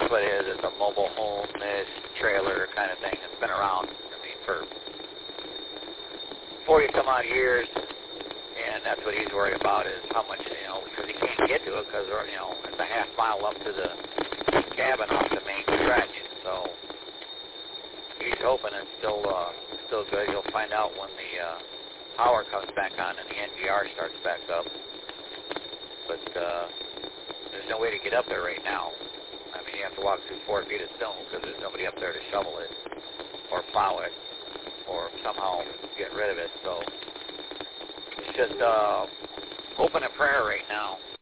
That's what it is. It's a mobile home-ish trailer kind of thing. It's been around, I mean, for 40-some-odd years, and that's what he's worried about is how much, because he can't get to it because, it's a half mile up to the cabin off the main stretch. So he's hoping it's still good. You'll find out when the power comes back on and the NGR starts back up. But there's no way to get up there right now. I mean, you have to walk through 4 feet of stone because there's nobody up there to shovel it or plow it or somehow get rid of it. So it's just hoping and prayer right now